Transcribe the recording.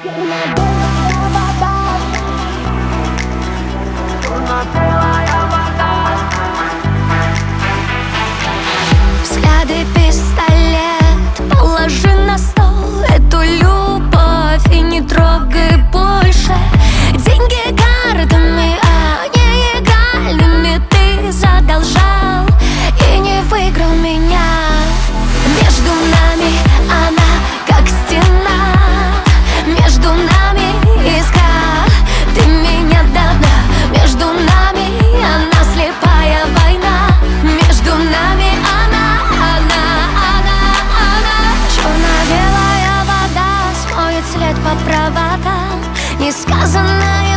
Взгляды пистолет, положи на стол эту любовь и не трогай больше. Деньги картами, а не игральными ты задолжал и не выиграл меня. Между нами она как стена, между нами искра, ты меня давно. Между нами она слепая война, между нами она. Черно-белая вода смоет след по проводам, несказанная